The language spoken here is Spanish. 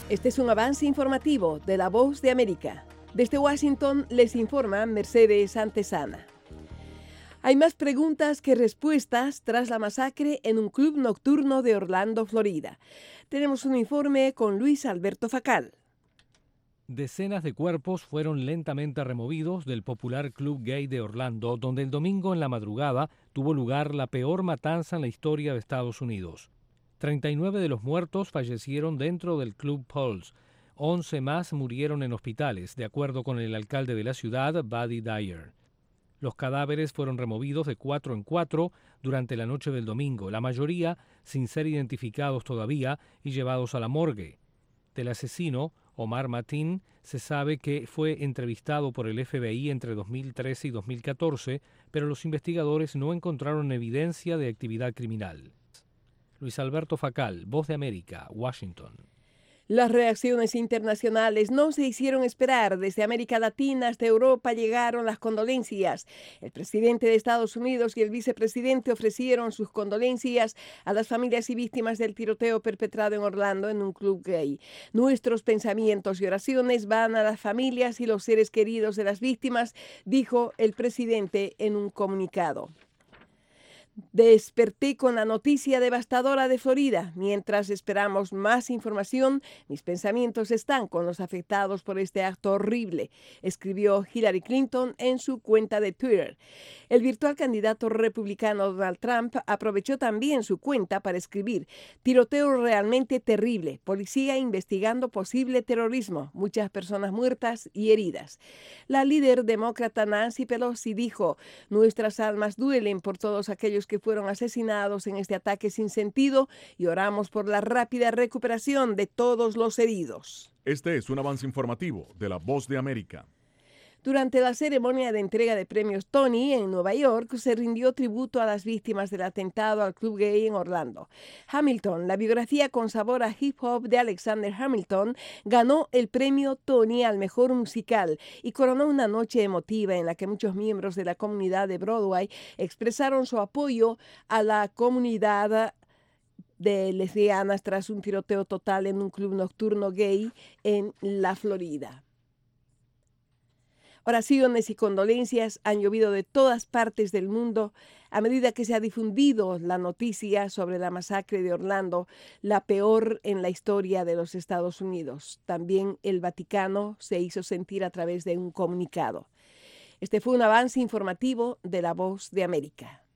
Este es un avance informativo de La Voz de América. Desde Washington les informa Mercedes Antesana. Hay más preguntas que respuestas tras la masacre en un club nocturno de Orlando, Florida. Tenemos un informe con Luis Alberto Facal. Decenas de cuerpos fueron lentamente removidos del popular club gay de Orlando, donde el domingo en la madrugada tuvo lugar la peor matanza en la historia de Estados Unidos. 39 de los muertos fallecieron dentro del Club Pulse. 11 más murieron en hospitales, de acuerdo con el alcalde de la ciudad, Buddy Dyer. Los cadáveres fueron removidos de 4 en 4 durante la noche del domingo, la mayoría sin ser identificados todavía y llevados a la morgue. Del asesino, Omar Mateen, se sabe que fue entrevistado por el FBI entre 2013 y 2014, pero los investigadores no encontraron evidencia de actividad criminal. Luis Alberto Facal, Voz de América, Washington. Las reacciones internacionales no se hicieron esperar. Desde América Latina hasta Europa llegaron las condolencias. El presidente de Estados Unidos y el vicepresidente ofrecieron sus condolencias a las familias y víctimas del tiroteo perpetrado en Orlando en un club gay. Nuestros pensamientos y oraciones van a las familias y los seres queridos de las víctimas, dijo el presidente en un comunicado. Desperté con la noticia devastadora de Florida. Mientras esperamos más información, mis pensamientos están con los afectados por este acto horrible, escribió Hillary Clinton en su cuenta de Twitter. El virtual candidato republicano Donald Trump aprovechó también su cuenta para escribir: tiroteo realmente terrible, policía investigando posible terrorismo, muchas personas muertas y heridas. La líder demócrata Nancy Pelosi dijo: nuestras almas duelen por todos aquellos que fueron asesinados en este ataque sin sentido y oramos por la rápida recuperación de todos los heridos. Este es un avance informativo de La Voz de América. Durante la ceremonia de entrega de premios Tony en Nueva York, se rindió tributo a las víctimas del atentado al club gay en Orlando. Hamilton, la biografía con sabor a hip hop de Alexander Hamilton, ganó el premio Tony al mejor musical y coronó una noche emotiva en la que muchos miembros de la comunidad de Broadway expresaron su apoyo a la comunidad de lesbianas tras un tiroteo total en un club nocturno gay en la Florida. Oraciones y condolencias han llovido de todas partes del mundo a medida que se ha difundido la noticia sobre la masacre de Orlando, la peor en la historia de los Estados Unidos. También el Vaticano se hizo sentir a través de un comunicado. Este fue un avance informativo de La Voz de América.